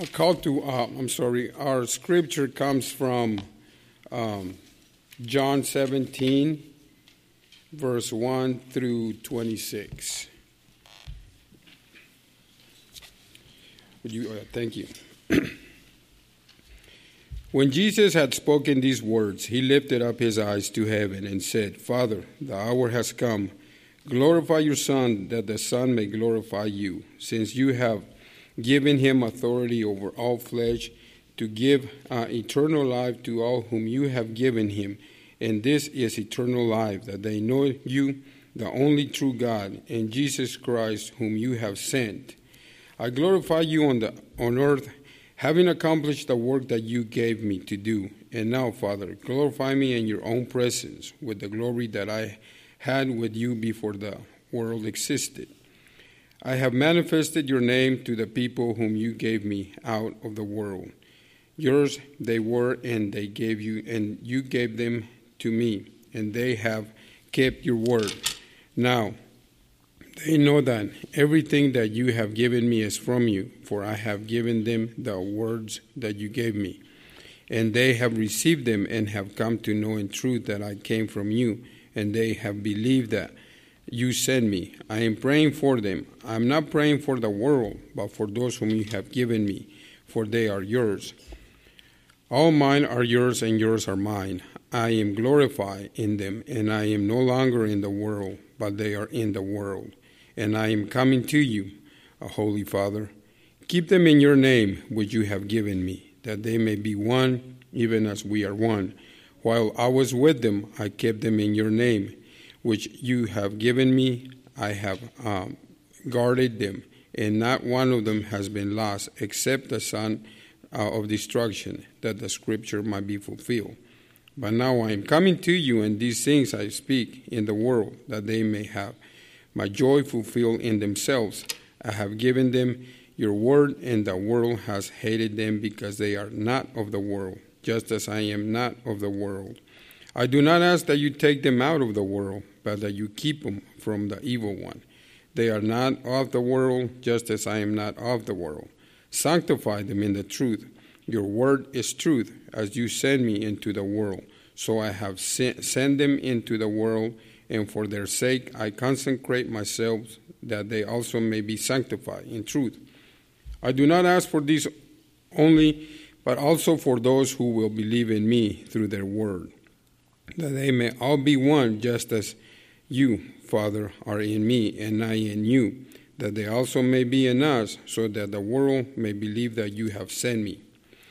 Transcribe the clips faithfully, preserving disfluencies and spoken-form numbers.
A call to, uh, I'm sorry, our scripture comes from um, John seventeen, verse one through twenty-six. Would you, uh, thank you. When Jesus had spoken these words, he lifted up his eyes to heaven and said, Father, the hour has come. Glorify your Son, that the Son may glorify you, since you have given him authority over all flesh, to give uh, eternal life to all whom you have given him. And this is eternal life, that they know you, the only true God, and Jesus Christ, whom you have sent. I glorify you on the on earth, having accomplished the work that you gave me to do. And now, Father, glorify me in your own presence with the glory that I had with you before the world existed. I have manifested your name to the people whom you gave me out of the world. Yours they were, and they gave you, and you gave them to me, and they have kept your word. Now they know that everything that you have given me is from you, for I have given them the words that you gave me, and they have received them and have come to know in truth that I came from you, and they have believed that you sent me. I am praying for them. I am not praying for the world, but for those whom you have given me, for they are yours. All mine are yours, and yours are mine. I am glorified in them, and I am no longer in the world, but they are in the world. And I am coming to you, O Holy Father. Keep them in your name, which you have given me, that they may be one, even as we are one. While I was with them, I kept them in your name, which you have given me. I have um, guarded them, and not one of them has been lost, except the son uh, of destruction, that the scripture might be fulfilled. But now I am coming to you, and these things I speak in the world, that they may have my joy fulfilled in themselves. I have given them your word, and the world has hated them, because they are not of the world, just as I am not of the world. I do not ask that you take them out of the world, but that you keep them from the evil one. They are not of the world, just as I am not of the world. Sanctify them in the truth. Your word is truth, as you send me into the world. So I have sent, sent them into the world, and for their sake I consecrate myself, that they also may be sanctified in truth. I do not ask for this only, but also for those who will believe in me through their word, that they may all be one, just as you, Father, are in me, and I in you, that they also may be in us, so that the world may believe that you have sent me.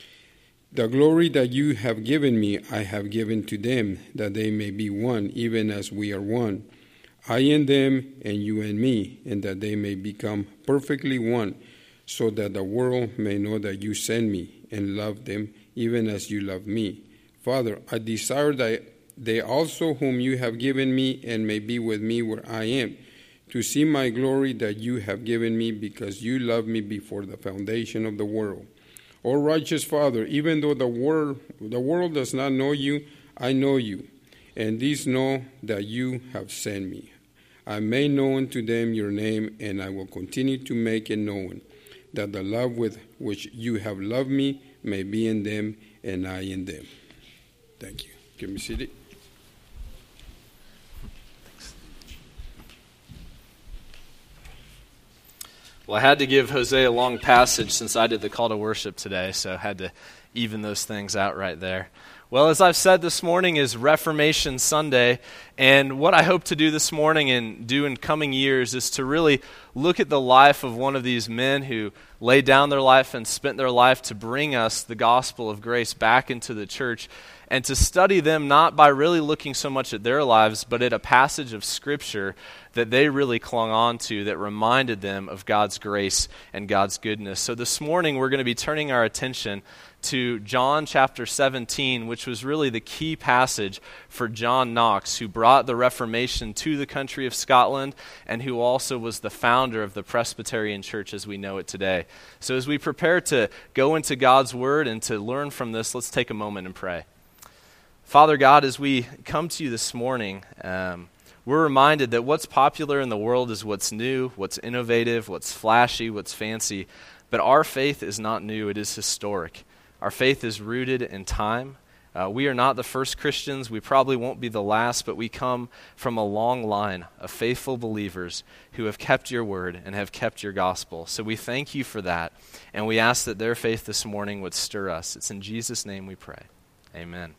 The glory that you have given me, I have given to them, that they may be one, even as we are one. I in them, and you in me, and that they may become perfectly one, so that the world may know that you sent me, and love them, even as you love me. Father, I desire that they also whom you have given me, and may be with me where I am, to see my glory that you have given me, because you loved me before the foundation of the world. O righteous Father, even though the world, the world does not know you, I know you, and these know that you have sent me. I made known to them your name, and I will continue to make it known, that the love with which you have loved me may be in them, and I in them. Thank you. Give me seated. Well, I had to give Jose a long passage since I did the call to worship today, so I had to even those things out right there. Well, as I've said, this morning is Reformation Sunday, and what I hope to do this morning and do in coming years is to really look at the life of one of these men who laid down their life and spent their life to bring us the gospel of grace back into the church, and to study them not by really looking so much at their lives, but at a passage of Scripture that they really clung on to that reminded them of God's grace and God's goodness. So this morning we're going to be turning our attention to John chapter seventeen, which was really the key passage for John Knox, who brought the Reformation to the country of Scotland and who also was the founder of the Presbyterian Church as we know it today. So as we prepare to go into God's Word and to learn from this, let's take a moment and pray. Father God, as we come to you this morning, um, we're reminded that what's popular in the world is what's new, what's innovative, what's flashy, what's fancy. But our faith is not new, it is historic. Our faith is rooted in time. Uh, we are not the first Christians. We probably won't be the last, but we come from a long line of faithful believers who have kept your word and have kept your gospel. So we thank you for that, and we ask that their faith this morning would stir us. It's in Jesus' name we pray. Amen.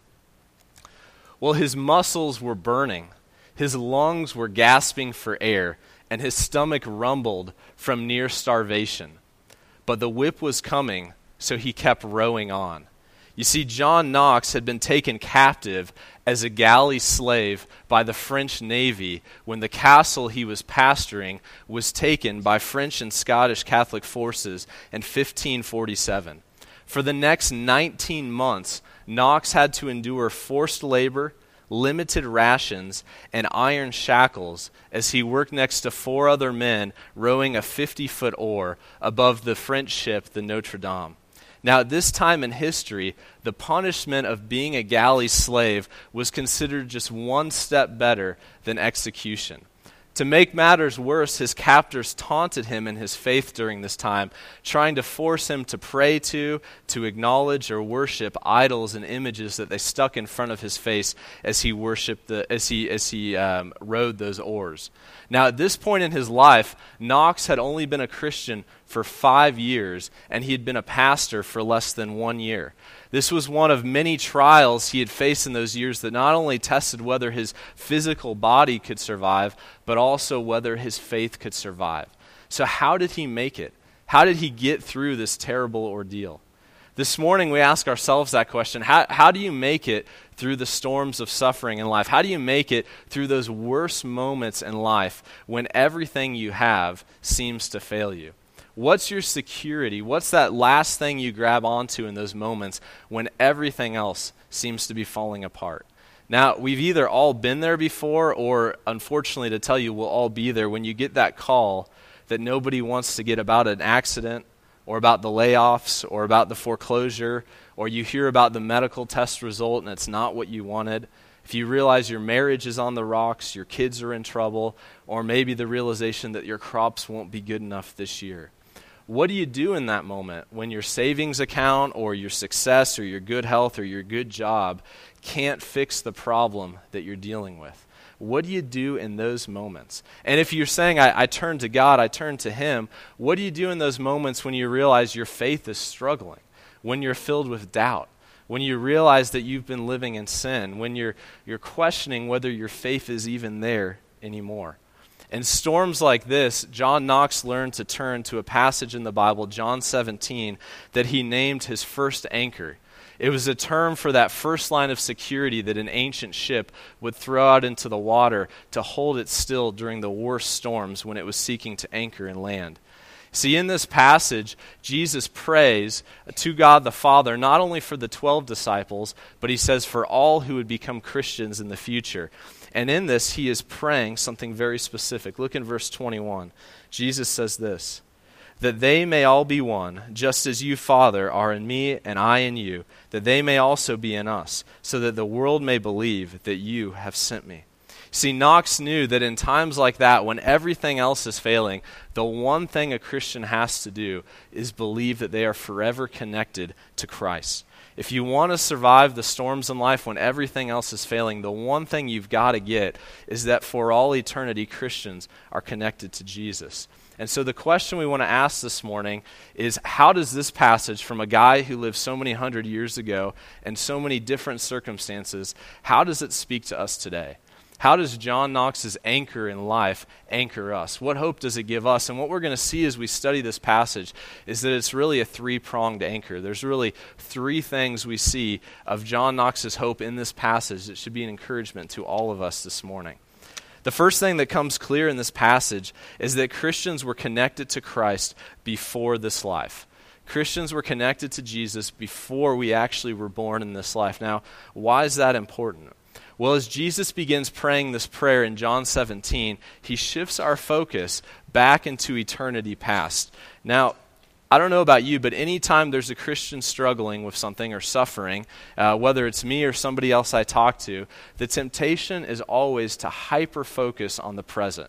Well, his muscles were burning. His lungs were gasping for air, and his stomach rumbled from near starvation. But the whip was coming, so he kept rowing on. You see, John Knox had been taken captive as a galley slave by the French Navy when the castle he was pastoring was taken by French and Scottish Catholic forces in fifteen forty-seven. For the next nineteen months, Knox had to endure forced labor, limited rations, and iron shackles as he worked next to four other men rowing a fifty-foot oar above the French ship, the Notre Dame. Now, at this time in history, the punishment of being a galley slave was considered just one step better than execution. To make matters worse, his captors taunted him in his faith during this time, trying to force him to pray to, to acknowledge or worship idols and images that they stuck in front of his face as he worshipped the, as he as he um, rowed those oars. Now, at this point in his life, Knox had only been a Christian for five years, and he had been a pastor for less than one year. This was one of many trials he had faced in those years that not only tested whether his physical body could survive, but also whether his faith could survive. So how did he make it? How did he get through this terrible ordeal? This morning we ask ourselves that question. How, how do you make it through the storms of suffering in life? How do you make it through those worst moments in life when everything you have seems to fail you? What's your security? What's that last thing you grab onto in those moments when everything else seems to be falling apart? Now, we've either all been there before, or unfortunately to tell you, we'll all be there when you get that call that nobody wants to get about an accident, or about the layoffs, or about the foreclosure, or you hear about the medical test result and it's not what you wanted. If you realize your marriage is on the rocks, your kids are in trouble, or maybe the realization that your crops won't be good enough this year. What do you do in that moment when your savings account or your success or your good health or your good job can't fix the problem that you're dealing with? What do you do in those moments? And if you're saying, I, I turn to God, I turn to Him, what do you do in those moments when you realize your faith is struggling, when you're filled with doubt, when you realize that you've been living in sin, when you're you're questioning whether your faith is even there anymore? In storms like this, John Knox learned to turn to a passage in the Bible, John seventeen, that he named his first anchor. It was a term for that first line of security that an ancient ship would throw out into the water to hold it still during the worst storms when it was seeking to anchor in land. See, in this passage, Jesus prays to God the Father, not only for the twelve disciples, but he says for all who would become Christians in the future. And in this, he is praying something very specific. Look in verse twenty-one. Jesus says this, that they may all be one, just as you, Father, are in me and I in you, that they may also be in us, so that the world may believe that you have sent me. See, Knox knew that in times like that, when everything else is failing, the one thing a Christian has to do is believe that they are forever connected to Christ. If you want to survive the storms in life when everything else is failing, the one thing you've got to get is that for all eternity, Christians are connected to Jesus. And so the question we want to ask this morning is, how does this passage from a guy who lived so many hundred years ago and so many different circumstances, how does it speak to us today? How does John Knox's anchor in life anchor us? What hope does it give us? And what we're going to see as we study this passage is that it's really a three-pronged anchor. There's really three things we see of John Knox's hope in this passage that should be an encouragement to all of us this morning. The first thing that comes clear in this passage is that Christians were connected to Christ before this life. Christians were connected to Jesus before we actually were born in this life. Now, why is that important? Well, as Jesus begins praying this prayer in John seventeen, he shifts our focus back into eternity past. Now, I don't know about you, but anytime there's a Christian struggling with something or suffering, uh, whether it's me or somebody else I talk to, the temptation is always to hyper-focus on the present,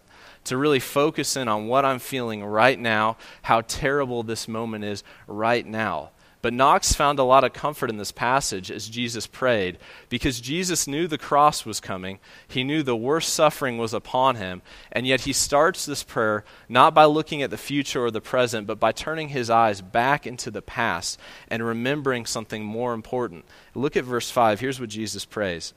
to really focus in on what I'm feeling right now, how terrible this moment is right now. But Knox found a lot of comfort in this passage as Jesus prayed, because Jesus knew the cross was coming. He knew the worst suffering was upon him, and yet he starts this prayer not by looking at the future or the present, but by turning his eyes back into the past and remembering something more important. Look at verse five. Here's what Jesus prays.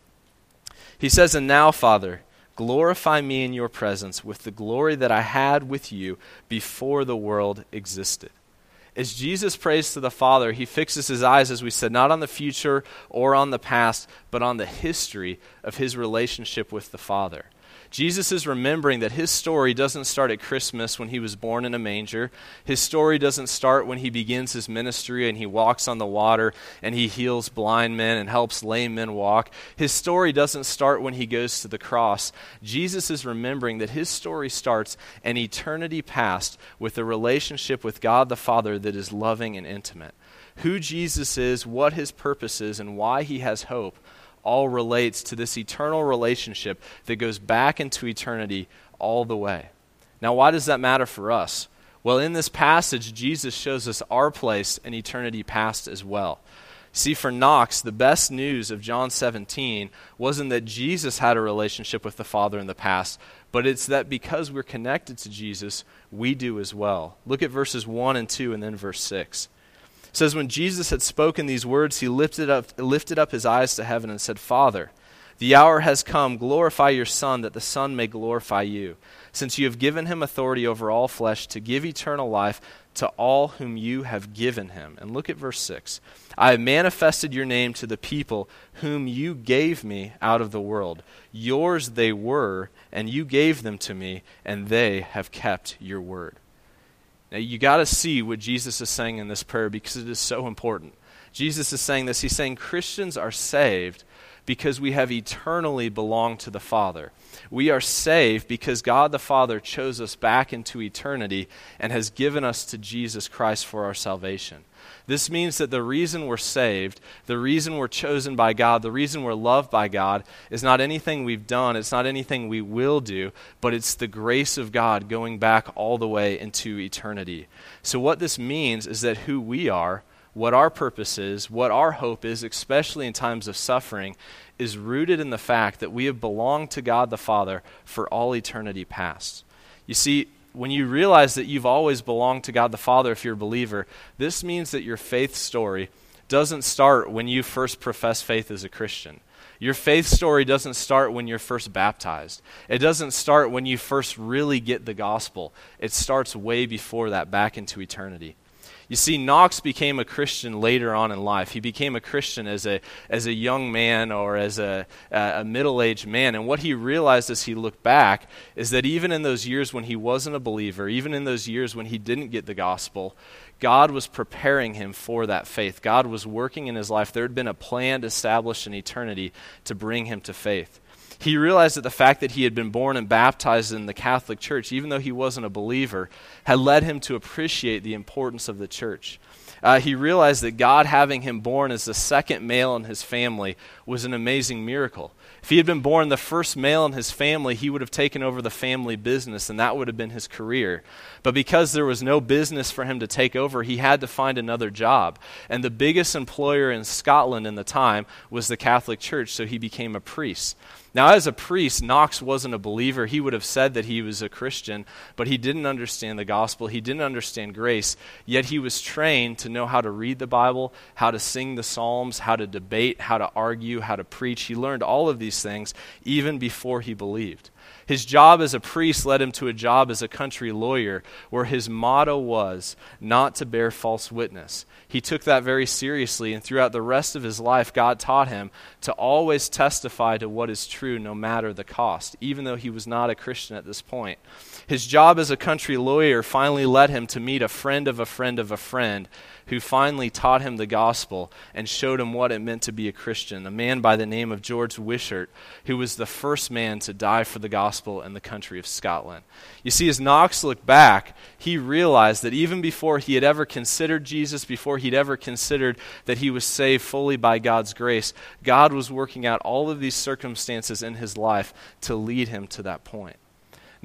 He says, "And now, Father, glorify me in your presence with the glory that I had with you before the world existed." As Jesus prays to the Father, he fixes his eyes, as we said, not on the future or on the past, but on the history of his relationship with the Father. Jesus is remembering that his story doesn't start at Christmas when he was born in a manger. His story doesn't start when he begins his ministry and he walks on the water and he heals blind men and helps lame men walk. His story doesn't start when he goes to the cross. Jesus is remembering that his story starts an eternity past with a relationship with God the Father that is loving and intimate. Who Jesus is, what his purpose is, and why he has hope all relates to this eternal relationship that goes back into eternity all the way. Now, why does that matter for us? Well, in this passage, Jesus shows us our place in eternity past as well. See, for Knox, the best news of John seventeen wasn't that Jesus had a relationship with the Father in the past, but it's that because we're connected to Jesus, we do as well. Look at verses one and two and then verse six. It says, "When Jesus had spoken these words, he lifted up, lifted up his eyes to heaven and said, 'Father, the hour has come. Glorify your Son, that the Son may glorify you, since you have given him authority over all flesh to give eternal life to all whom you have given him.'" And look at verse six. "I have manifested your name to the people whom you gave me out of the world. Yours they were, and you gave them to me, and they have kept your word." Now, you got to see what Jesus is saying in this prayer because it is so important. Jesus is saying this. He's saying Christians are saved because we have eternally belonged to the Father. We are saved because God the Father chose us back into eternity and has given us to Jesus Christ for our salvation. This means that the reason we're saved, the reason we're chosen by God, the reason we're loved by God is not anything we've done, it's not anything we will do, but it's the grace of God going back all the way into eternity. So what this means is that who we are, what our purpose is, what our hope is, especially in times of suffering, is rooted in the fact that we have belonged to God the Father for all eternity past. You see, when you realize that you've always belonged to God the Father if you're a believer, this means that your faith story doesn't start when you first profess faith as a Christian. Your faith story doesn't start when you're first baptized. It doesn't start when you first really get the gospel. It starts way before that, back into eternity. You see, Knox became a Christian later on in life. He became a Christian as a as a young man or as a, a middle-aged man. And what he realized as he looked back is that even in those years when he wasn't a believer, even in those years when he didn't get the gospel, God was preparing him for that faith. God was working in his life. There had been a plan established in eternity to bring him to faith. He realized that the fact that he had been born and baptized in the Catholic Church, even though he wasn't a believer, had led him to appreciate the importance of the church. Uh, he realized that God having him born as the second male in his family was an amazing miracle. If he had been born the first male in his family, he would have taken over the family business, and that would have been his career. But because there was no business for him to take over, he had to find another job. And the biggest employer in Scotland in the time was the Catholic Church, so he became a priest. Now, as a priest, Knox wasn't a believer. He would have said that he was a Christian, but he didn't understand the gospel. He didn't understand grace, yet he was trained to know how to read the Bible, how to sing the Psalms, how to debate, how to argue, how to preach. He learned all of these things even before he believed. His job as a priest led him to a job as a country lawyer, where his motto was not to bear false witness. He took that very seriously, and throughout the rest of his life, God taught him to always testify to what is true no matter the cost, even though he was not a Christian at this point. His job as a country lawyer finally led him to meet a friend of a friend of a friend who finally taught him the gospel and showed him what it meant to be a Christian, a man by the name of George Wishart, who was the first man to die for the gospel in the country of Scotland. You see, as Knox looked back, he realized that even before he had ever considered Jesus, before he'd ever considered that he was saved fully by God's grace, God was working out all of these circumstances in his life to lead him to that point.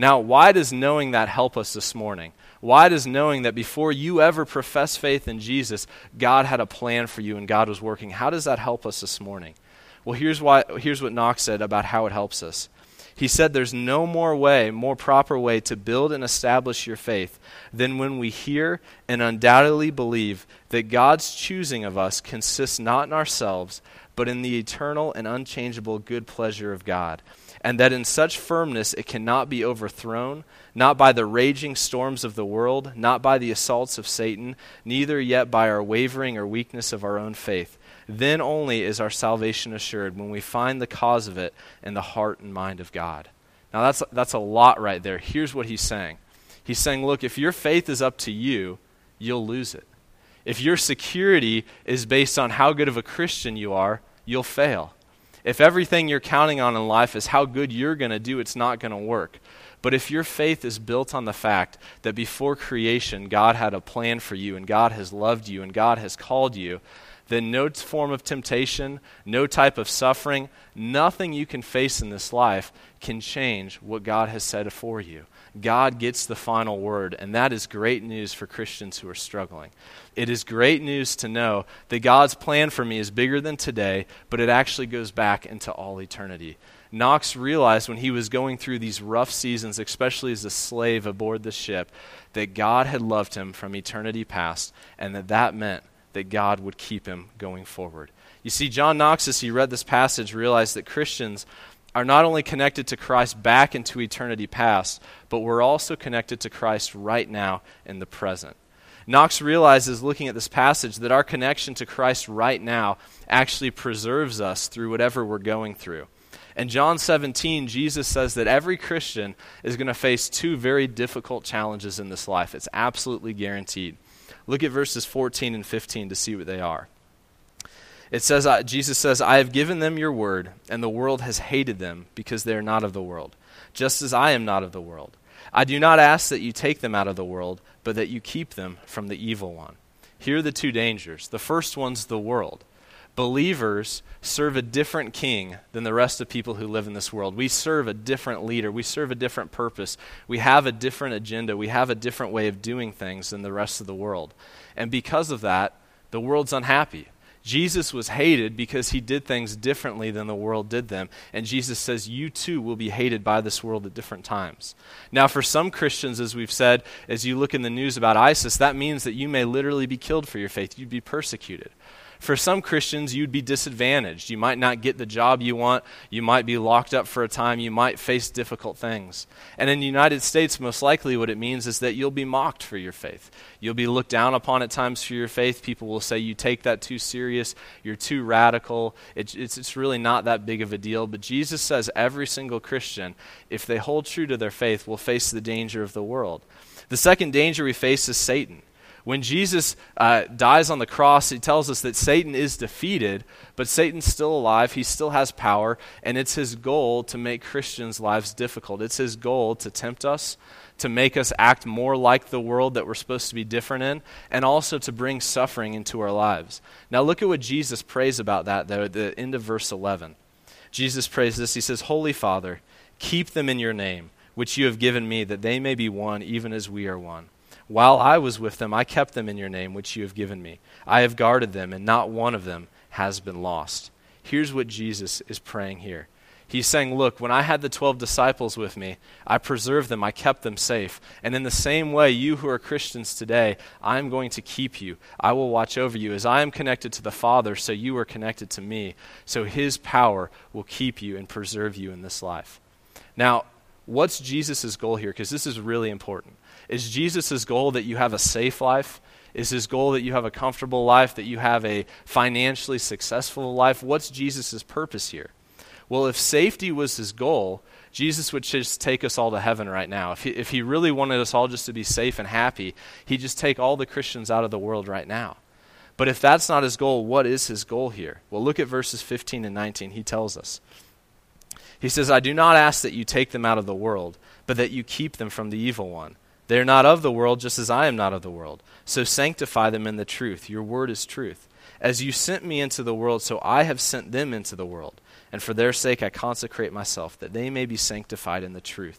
Now, why does knowing that help us this morning? Why does knowing that before you ever profess faith in Jesus, God had a plan for you and God was working, how does that help us this morning? Well, here's why. Here's what Knox said about how it helps us. He said there's no more way, more proper way to build and establish your faith than when we hear and undoubtedly believe that God's choosing of us consists not in ourselves, but in the eternal and unchangeable good pleasure of God, and that in such firmness it cannot be overthrown, not by the raging storms of the world, not by the assaults of Satan, neither yet by our wavering or weakness of our own faith. Then only is our salvation assured, when we find the cause of it in the heart and mind of God. Now that's, that's a lot right there. Here's what he's saying. He's saying, look, if your faith is up to you, you'll lose it. If your security is based on how good of a Christian you are, you'll fail. If everything you're counting on in life is how good you're going to do, it's not going to work. But if your faith is built on the fact that before creation, God had a plan for you and God has loved you and God has called you, then no form of temptation, no type of suffering, nothing you can face in this life can change what God has said for you. God gets the final word, and that is great news for Christians who are struggling. It is great news to know that God's plan for me is bigger than today, but it actually goes back into all eternity. Knox realized when he was going through these rough seasons, especially as a slave aboard the ship, that God had loved him from eternity past, and that that meant that God would keep him going forward. You see, John Knox, as he read this passage, realized that Christians are not only connected to Christ back into eternity past, but we're also connected to Christ right now in the present. Knox realizes, looking at this passage, that our connection to Christ right now actually preserves us through whatever we're going through. In John seventeen, Jesus says that every Christian is going to face two very difficult challenges in this life. It's absolutely guaranteed. Look at verses fourteen and fifteen to see what they are. It says, uh, Jesus says, I have given them your word, and the world has hated them because they are not of the world, just as I am not of the world. I do not ask that you take them out of the world, but that you keep them from the evil one. Here are the two dangers. The first one's the world. Believers serve a different king than the rest of people who live in this world. We serve a different leader. We serve a different purpose. We have a different agenda. We have a different way of doing things than the rest of the world. And because of that, the world's unhappy. Jesus was hated because he did things differently than the world did them. And Jesus says, you too will be hated by this world at different times. Now, for some Christians, as we've said, as you look in the news about ISIS, that means that you may literally be killed for your faith. You'd be persecuted. For some Christians, you'd be disadvantaged. You might not get the job you want. You might be locked up for a time. You might face difficult things. And in the United States, most likely what it means is that you'll be mocked for your faith. You'll be looked down upon at times for your faith. People will say you take that too serious. You're too radical. It, it's, it's really not that big of a deal. But Jesus says every single Christian, if they hold true to their faith, will face the danger of the world. The second danger we face is Satan. When Jesus uh, dies on the cross, he tells us that Satan is defeated, but Satan's still alive. He still has power, and it's his goal to make Christians' lives difficult. It's his goal to tempt us, to make us act more like the world that we're supposed to be different in, and also to bring suffering into our lives. Now look at what Jesus prays about that, though, at the end of verse eleven. Jesus prays this. He says, Holy Father, keep them in your name, which you have given me, that they may be one, even as we are one. While I was with them, I kept them in your name, which you have given me. I have guarded them, and not one of them has been lost. Here's what Jesus is praying here. He's saying, look, when I had the twelve disciples with me, I preserved them, I kept them safe. And in the same way, you who are Christians today, I'm going to keep you. I will watch over you. As I am connected to the Father, so you are connected to me. So his power will keep you and preserve you in this life. Now, what's Jesus' goal here? Because this is really important. Is Jesus' goal that you have a safe life? Is his goal that you have a comfortable life, that you have a financially successful life? What's Jesus' purpose here? Well, if safety was his goal, Jesus would just take us all to heaven right now. If he, if he really wanted us all just to be safe and happy, he'd just take all the Christians out of the world right now. But if that's not his goal, what is his goal here? Well, look at verses fifteen and nineteen. He tells us. He says, I do not ask that you take them out of the world, but that you keep them from the evil one. They are not of the world, just as I am not of the world. So sanctify them in the truth. Your word is truth. As you sent me into the world, so I have sent them into the world. And for their sake I consecrate myself, that they may be sanctified in the truth.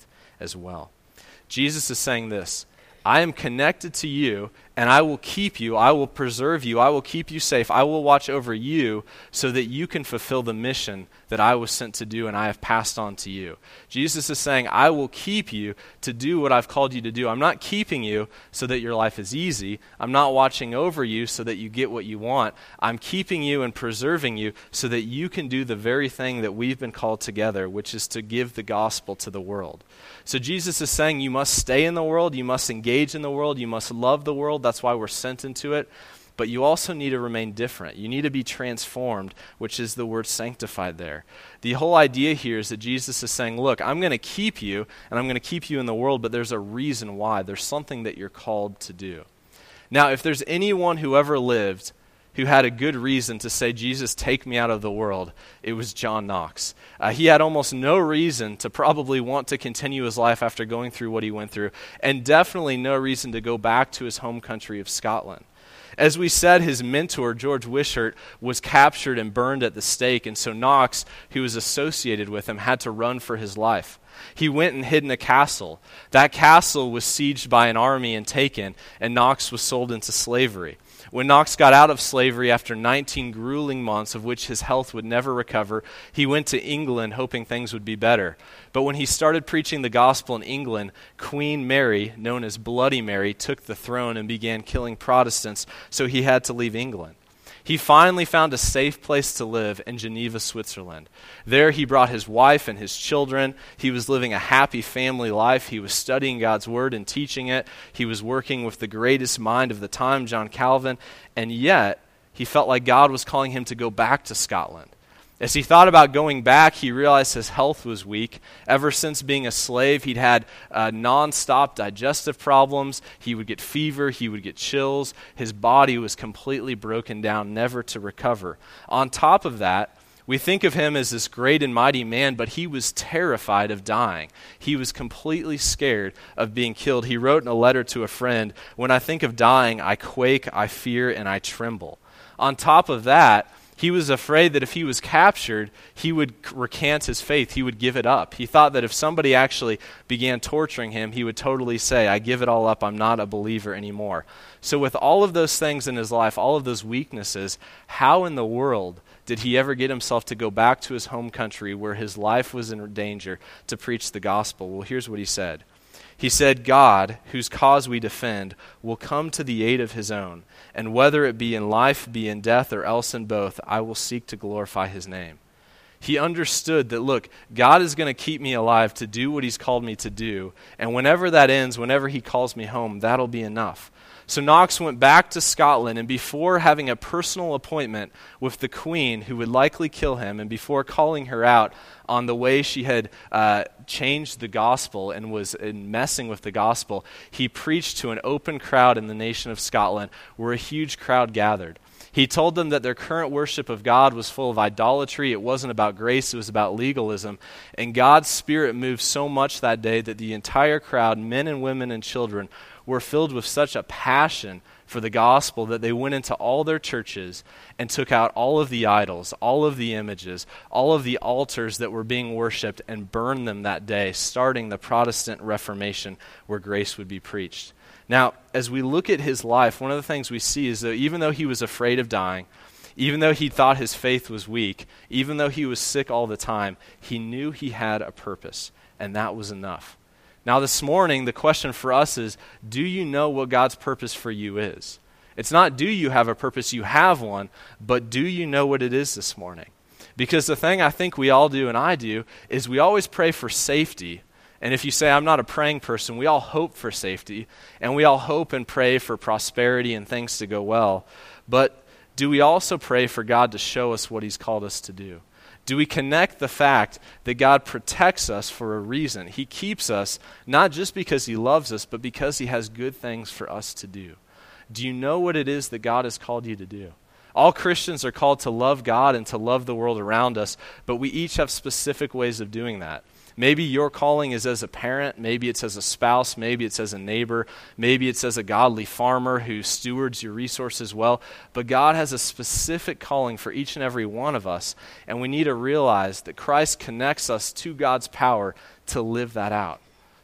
as well. Jesus is saying this: I am connected to you, and I will keep you, I will preserve you, I will keep you safe, I will watch over you so that you can fulfill the mission that I was sent to do and I have passed on to you. Jesus is saying, I will keep you to do what I've called you to do. I'm not keeping you so that your life is easy. I'm not watching over you so that you get what you want. I'm keeping you and preserving you so that you can do the very thing that we've been called together, which is to give the gospel to the world. So Jesus is saying you must stay in the world, you must engage in the world, you must love the world. That's why we're sent into it. But you also need to remain different. You need to be transformed, which is the word sanctified there. The whole idea here is that Jesus is saying, look, I'm going to keep you, and I'm going to keep you in the world, but there's a reason why. There's something that you're called to do. Now, if there's anyone who ever lived who had a good reason to say, Jesus, take me out of the world, it was John Knox. Uh, he had almost no reason to probably want to continue his life after going through what he went through, and definitely no reason to go back to his home country of Scotland. As we said, his mentor, George Wishart, was captured and burned at the stake, and so Knox, who was associated with him, had to run for his life. He went and hid in a castle. That castle was sieged by an army and taken, and Knox was sold into slavery. When Knox got out of slavery after nineteen grueling months of which his health would never recover, he went to England hoping things would be better. But when he started preaching the gospel in England, Queen Mary, known as Bloody Mary, took the throne and began killing Protestants, so he had to leave England. He finally found a safe place to live in Geneva, Switzerland. There he brought his wife and his children. He was living a happy family life. He was studying God's word and teaching it. He was working with the greatest mind of the time, John Calvin, and yet he felt like God was calling him to go back to Scotland. As he thought about going back, he realized his health was weak. Ever since being a slave, he'd had uh, nonstop digestive problems. He would get fever. He would get chills. His body was completely broken down, never to recover. On top of that, we think of him as this great and mighty man, but he was terrified of dying. He was completely scared of being killed. He wrote in a letter to a friend, "When I think of dying, I quake, I fear, and I tremble." On top of that, he was afraid that if he was captured, he would recant his faith. He would give it up. He thought that if somebody actually began torturing him, he would totally say, I give it all up. I'm not a believer anymore. So with all of those things in his life, all of those weaknesses, how in the world did he ever get himself to go back to his home country where his life was in danger to preach the gospel? Well, here's what he said. He said, God, whose cause we defend, will come to the aid of his own, and whether it be in life, be in death, or else in both, I will seek to glorify his name. He understood that, look, God is going to keep me alive to do what he's called me to do, and whenever that ends, whenever he calls me home, that'll be enough. So Knox went back to Scotland, and before having a personal appointment with the Queen, who would likely kill him, and before calling her out on the way she had uh, changed the gospel and was in messing with the gospel, he preached to an open crowd in the nation of Scotland, where a huge crowd gathered. He told them that their current worship of God was full of idolatry. It wasn't about grace, it was about legalism. And God's Spirit moved so much that day that the entire crowd, men and women and children, were filled with such a passion for the gospel that they went into all their churches and took out all of the idols, all of the images, all of the altars that were being worshipped and burned them that day, starting the Protestant Reformation where grace would be preached. Now, as we look at his life, one of the things we see is that even though he was afraid of dying, even though he thought his faith was weak, even though he was sick all the time, he knew he had a purpose, and that was enough. Now this morning, the question for us is, do you know what God's purpose for you is? It's not do you have a purpose, you have one, but do you know what it is this morning? Because the thing I think we all do and I do is we always pray for safety. And if you say, I'm not a praying person, we all hope for safety, and we all hope and pray for prosperity and things to go well. But do we also pray for God to show us what he's called us to do? Do we connect the fact that God protects us for a reason? He keeps us not just because he loves us, but because he has good things for us to do. Do you know what it is that God has called you to do? All Christians are called to love God and to love the world around us, but we each have specific ways of doing that. Maybe your calling is as a parent, maybe it's as a spouse, maybe it's as a neighbor, maybe it's as a godly farmer who stewards your resources well, but God has a specific calling for each and every one of us, and we need to realize that Christ connects us to God's power to live that out.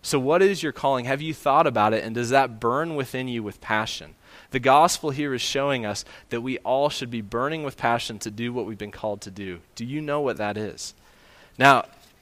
So what is your calling? Have you thought about it? And does that burn within you with passion? The gospel here is showing us that we all should be burning with passion to do what we've been called to do. Do you know what that is? Now,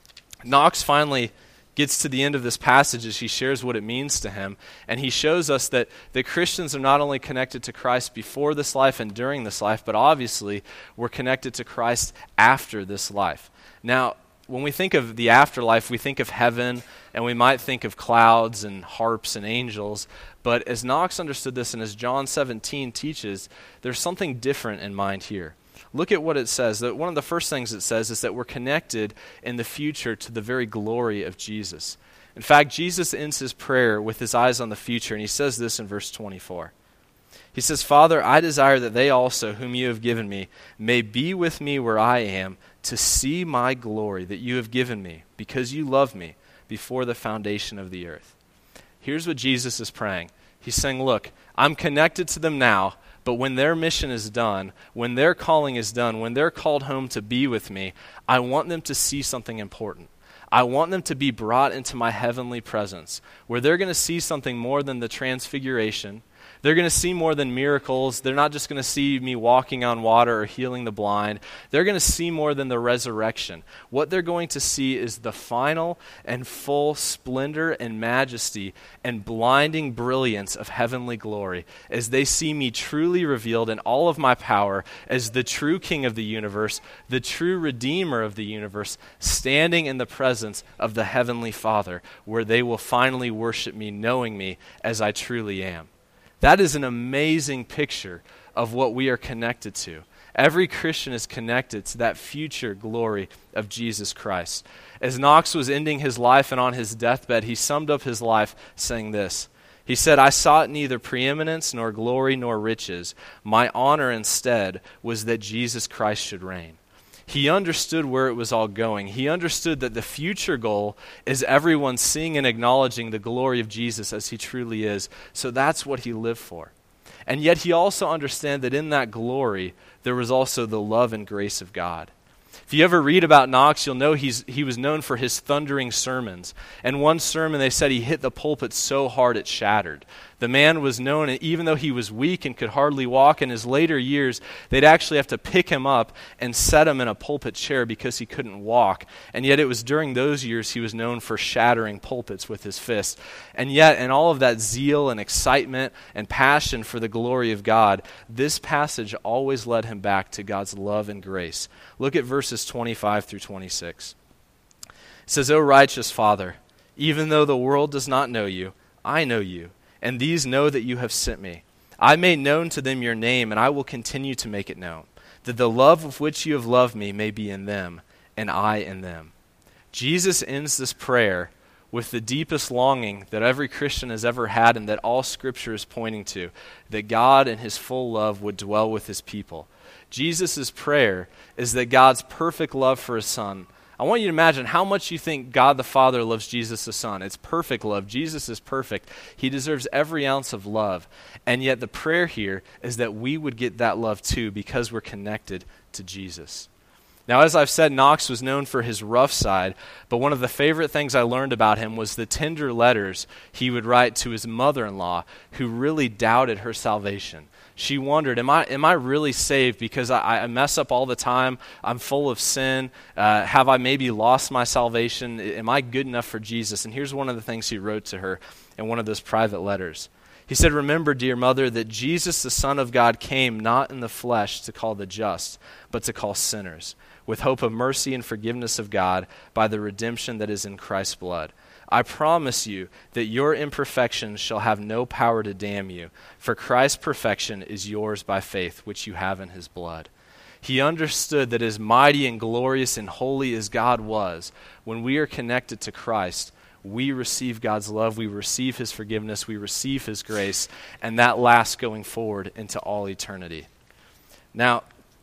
Knox finally gets to the end of this passage as he shares what it means to him, and he shows us that the Christians are not only connected to Christ before this life and during this life, but obviously we're connected to Christ after this life. Now, when we think of the afterlife, we think of heaven, and we might think of clouds and harps and angels, but as Knox understood this and as John seventeen teaches, there's something different in mind here. Look at what it says. That one of the first things it says is that we're connected in the future to the very glory of Jesus. In fact, Jesus ends his prayer with his eyes on the future, and he says this in verse twenty-four. He says, "Father, I desire that they also, whom you have given me, may be with me where I am, to see my glory that you have given me, because you loved me before the foundation of the earth." Here's what Jesus is praying. He's saying, look, I'm connected to them now, but when their mission is done, when their calling is done, when they're called home to be with me, I want them to see something important. I want them to be brought into my heavenly presence, where they're going to see something more than the transfiguration. They're going to see more than miracles. They're not just going to see me walking on water or healing the blind. They're going to see more than the resurrection. What they're going to see is the final and full splendor and majesty and blinding brilliance of heavenly glory as they see me truly revealed in all of my power as the true King of the universe, the true Redeemer of the universe, standing in the presence of the Heavenly Father, where they will finally worship me, knowing me as I truly am. That is an amazing picture of what we are connected to. Every Christian is connected to that future glory of Jesus Christ. As Knox was ending his life and on his deathbed, he summed up his life saying this. He said, "I sought neither preeminence nor glory nor riches. My honor instead was that Jesus Christ should reign." He understood where it was all going. He understood that the future goal is everyone seeing and acknowledging the glory of Jesus as he truly is. So that's what he lived for. And yet he also understood that in that glory, there was also the love and grace of God. If you ever read about Knox, you'll know he's, he was known for his thundering sermons. And one sermon, they said he hit the pulpit so hard it shattered. The man was known, and even though he was weak and could hardly walk, in his later years, they'd actually have to pick him up and set him in a pulpit chair because he couldn't walk. And yet it was during those years he was known for shattering pulpits with his fists. And yet, in all of that zeal and excitement and passion for the glory of God, this passage always led him back to God's love and grace. Look at verses twenty-five through twenty-six. It says, "O righteous Father, even though the world does not know you, I know you, and these know that you have sent me. I made known to them your name, and I will continue to make it known, that the love with which you have loved me may be in them, and I in them." Jesus ends this prayer with the deepest longing that every Christian has ever had and that all Scripture is pointing to, that God in his full love would dwell with his people. Jesus' prayer is that God's perfect love for his Son. I want you to imagine how much you think God the Father loves Jesus the Son. It's perfect love. Jesus is perfect. He deserves every ounce of love. And yet the prayer here is that we would get that love too because we're connected to Jesus. Now, as I've said, Knox was known for his rough side, but one of the favorite things I learned about him was the tender letters he would write to his mother-in-law, who really doubted her salvation. She wondered, am I am I really saved because I, I mess up all the time? I'm full of sin. Uh, have I maybe lost my salvation? Am I good enough for Jesus? And here's one of the things he wrote to her in one of those private letters. He said, "Remember, dear mother, that Jesus, the Son of God, came not in the flesh to call the just, but to call sinners, with hope of mercy and forgiveness of God by the redemption that is in Christ's blood. I promise you that your imperfections shall have no power to damn you, for Christ's perfection is yours by faith, which you have in his blood." He understood that as mighty and glorious and holy as God was, when we are connected to Christ, we receive God's love, we receive his forgiveness, we receive his grace, and that lasts going forward into all eternity. Now,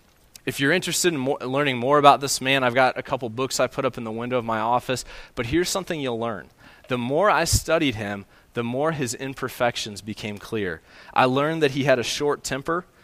if you're interested in more, learning more about this man, I've got a couple books I put up in the window of my office, but here's something you'll learn. The more I studied him, the more his imperfections became clear. I learned that he had a short temper.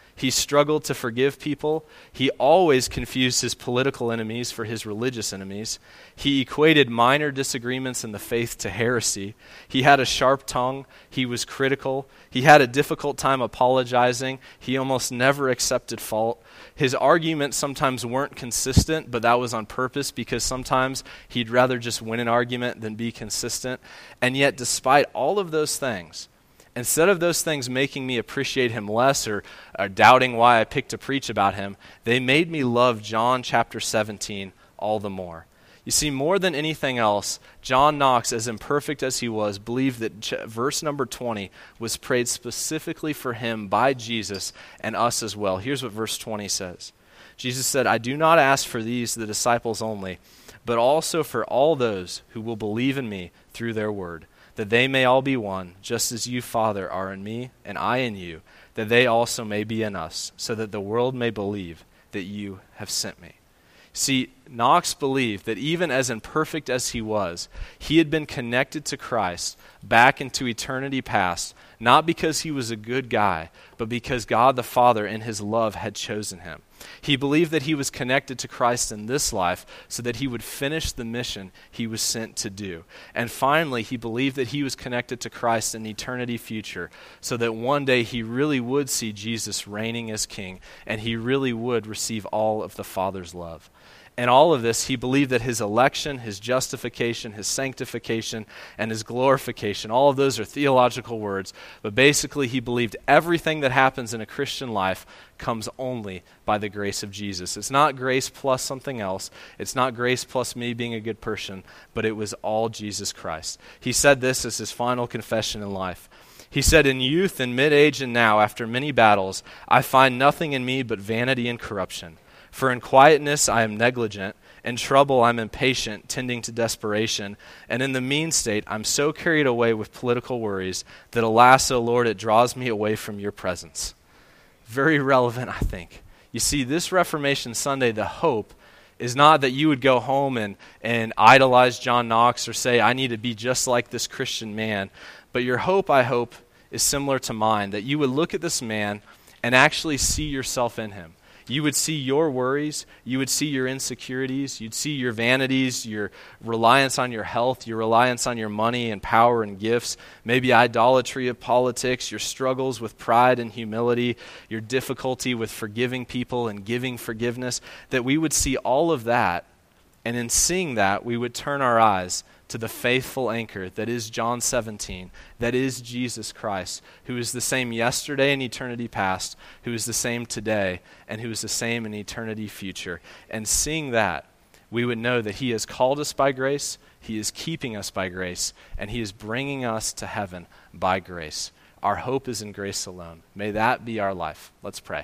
He struggled to forgive people. He always confused his political enemies for his religious enemies. He equated minor disagreements in the faith to heresy. He had a sharp tongue. He was critical. He had a difficult time apologizing. He almost never accepted fault. His arguments sometimes weren't consistent, but that was on purpose because sometimes he'd rather just win an argument than be consistent. And yet, despite all of those things, instead of those things making me appreciate him less or, or doubting why I picked to preach about him, they made me love John chapter seventeen all the more. You see, more than anything else, John Knox, as imperfect as he was, believed that ch- verse number twenty was prayed specifically for him by Jesus and us as well. Here's what verse twenty says. Jesus said, "I do not ask for these, the disciples only, but also for all those who will believe in me through their word, that they may all be one, just as you, Father, are in me and I in you, that they also may be in us, so that the world may believe that you have sent me." See, Knox believed that even as imperfect as he was, he had been connected to Christ back into eternity past, not because he was a good guy, but because God the Father in his love had chosen him. He believed that he was connected to Christ in this life so that he would finish the mission he was sent to do. And finally, he believed that he was connected to Christ in eternity future so that one day he really would see Jesus reigning as king and he really would receive all of the Father's love. And all of this, he believed that his election, his justification, his sanctification, and his glorification, all of those are theological words, but basically he believed everything that happens in a Christian life comes only by the grace of Jesus. It's not grace plus something else. It's not grace plus me being a good person, but it was all Jesus Christ. He said this as his final confession in life. He said, "In youth and mid-age and now, after many battles, I find nothing in me but vanity and corruption. For in quietness I am negligent, in trouble I'm impatient, tending to desperation, and in the mean state I'm so carried away with political worries that alas, O Lord, it draws me away from your presence." Very relevant, I think. You see, this Reformation Sunday, the hope is not that you would go home and, and idolize John Knox or say, I need to be just like this Christian man. But your hope, I hope, is similar to mine, that you would look at this man and actually see yourself in him. You would see your worries, you would see your insecurities, you'd see your vanities, your reliance on your health, your reliance on your money and power and gifts, maybe idolatry of politics, your struggles with pride and humility, your difficulty with forgiving people and giving forgiveness, that we would see all of that, and in seeing that, we would turn our eyes to the faithful anchor that is John seventeen, that is Jesus Christ, who is the same yesterday in eternity past, who is the same today, and who is the same in eternity future. And seeing that, we would know that he has called us by grace, he is keeping us by grace, and he is bringing us to heaven by grace. Our hope is in grace alone. May that be our life. Let's pray.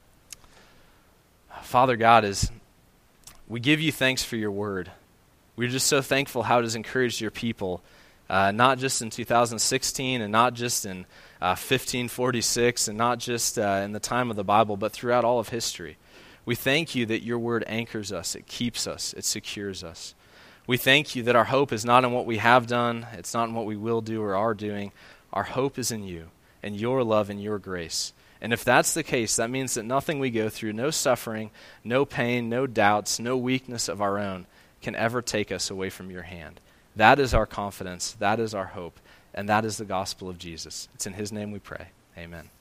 Father God, as we give you thanks for your word. We're just so thankful how it has encouraged your people, uh, not just in two thousand sixteen and not just in uh, fifteen forty-six and not just uh, in the time of the Bible, but throughout all of history. We thank you that your word anchors us, it keeps us, it secures us. We thank you that our hope is not in what we have done, it's not in what we will do or are doing. Our hope is in you and your love and your grace. And if that's the case, that means that nothing we go through, no suffering, no pain, no doubts, no weakness of our own, can ever take us away from your hand. That is our confidence, that is our hope, and that is the gospel of Jesus. It's in his name we pray. Amen.